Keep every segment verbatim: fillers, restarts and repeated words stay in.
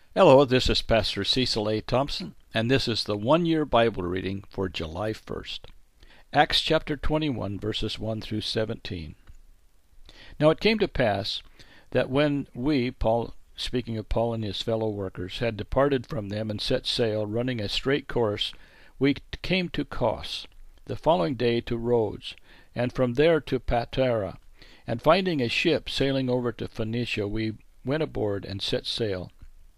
Hello, this is Pastor Cecil A. Thompson, and this is the one-year Bible reading for July first. Acts chapter twenty-one, verses one through seventeen. Now it came to pass that when we, Paul, speaking of Paul and his fellow workers, had departed from them and set sail, running a straight course, we came to Kos, the following day to Rhodes, and from there to Patara. And finding a ship sailing over to Phoenicia, we went aboard and set sail.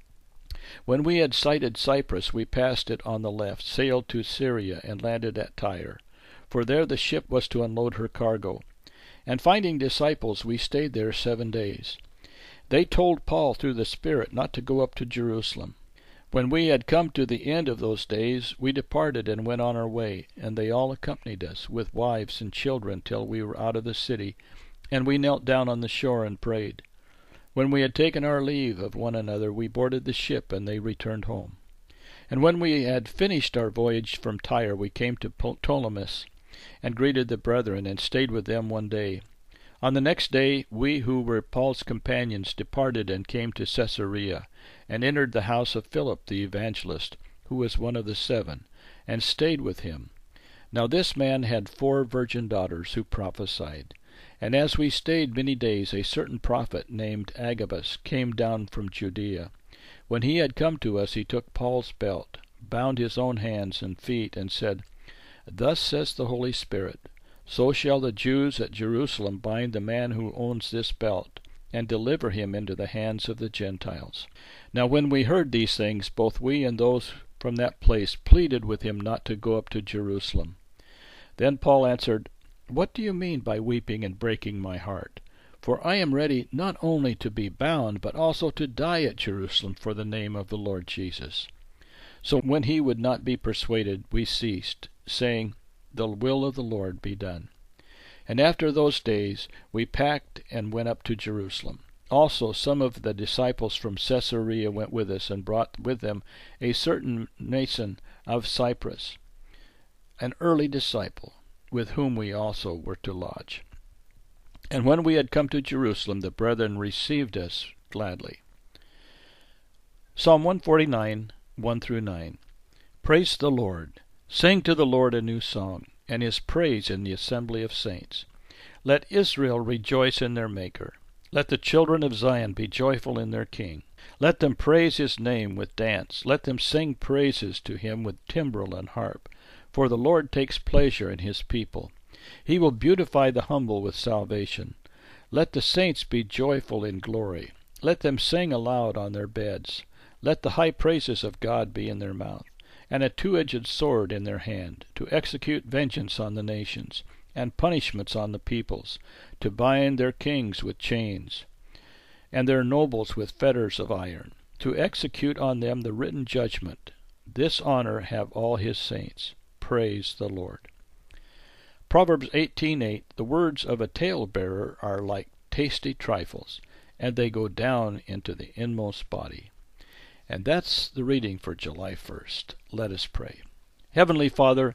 When we had sighted Cyprus, we passed it on the left, sailed to Syria, and landed at Tyre, for there the ship was to unload her cargo. And finding disciples, we stayed there seven days. They told Paul through the Spirit not to go up to Jerusalem. When we had come to the end of those days, we departed and went on our way, and they all accompanied us, with wives and children, till we were out of the city, and we knelt down on the shore and prayed. When we had taken our leave of one another, we boarded the ship, and they returned home. And when we had finished our voyage from Tyre, we came to Ptolemais, and greeted the brethren, and stayed with them one day. On the next day, we who were Paul's companions departed and came to Caesarea, and entered the house of Philip the evangelist, who was one of the seven, and stayed with him. Now this man had four virgin daughters who prophesied. And as we stayed many days, a certain prophet named Agabus came down from Judea. When he had come to us, he took Paul's belt, bound his own hands and feet, and said, Thus says the Holy Spirit, So shall the Jews at Jerusalem bind the man who owns this belt, and deliver him into the hands of the Gentiles. Now when we heard these things, both we and those from that place pleaded with him not to go up to Jerusalem. Then Paul answered, What do you mean by weeping and breaking my heart? For I am ready not only to be bound, but also to die at Jerusalem for the name of the Lord Jesus. So when he would not be persuaded, we ceased, saying, The will of the Lord be done. And after those days we packed and went up to Jerusalem. Also some of the disciples from Caesarea went with us, and brought with them a certain Mnason of Cyprus, an early disciple, with whom we also were to lodge. And when we had come to Jerusalem, the brethren received us gladly. Psalm one forty-nine, one through nine. Praise the Lord. Sing to the Lord a new song, and his praise in the assembly of saints. Let Israel rejoice in their Maker. Let the children of Zion be joyful in their King. Let them praise his name with dance. Let them sing praises to him with timbrel and harp. For the Lord takes pleasure in his people. He will beautify the humble with salvation. Let the saints be joyful in glory. Let them sing aloud on their beds. Let the high praises of God be in their mouth, and a two-edged sword in their hand, to execute vengeance on the nations, and punishments on the peoples, to bind their kings with chains, and their nobles with fetters of iron, to execute on them the written judgment. This honor have all his saints. Praise the Lord. Proverbs eighteen eight. The words of a talebearer are like tasty trifles, and they go down into the inmost body. And that's the reading for July first. Let us pray. Heavenly Father,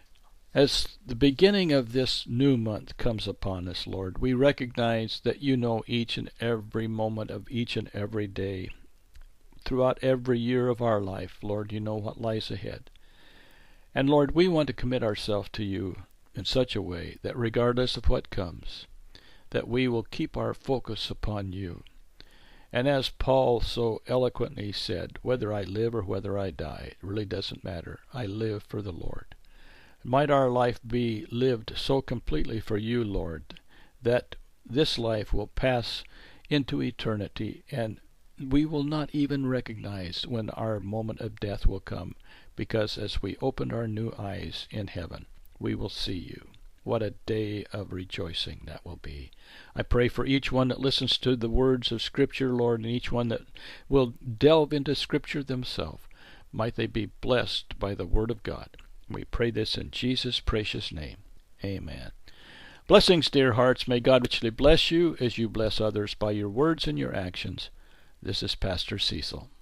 as the beginning of this new month comes upon us, Lord, we recognize that you know each and every moment of each and every day. Throughout every year of our life, Lord, you know what lies ahead. And Lord, we want to commit ourselves to you in such a way that regardless of what comes, that we will keep our focus upon you. And as Paul so eloquently said, whether I live or whether I die, it really doesn't matter. I live for the Lord. Might our life be lived so completely for you, Lord, that this life will pass into eternity, and we will not even recognize when our moment of death will come, because as we open our new eyes in heaven, we will see you. What a day of rejoicing that will be. I pray for each one that listens to the words of Scripture, Lord, and each one that will delve into Scripture themselves. Might they be blessed by the Word of God. We pray this in Jesus' precious name. Amen. Blessings, dear hearts. May God richly bless you as you bless others by your words and your actions. This is Pastor Cecil.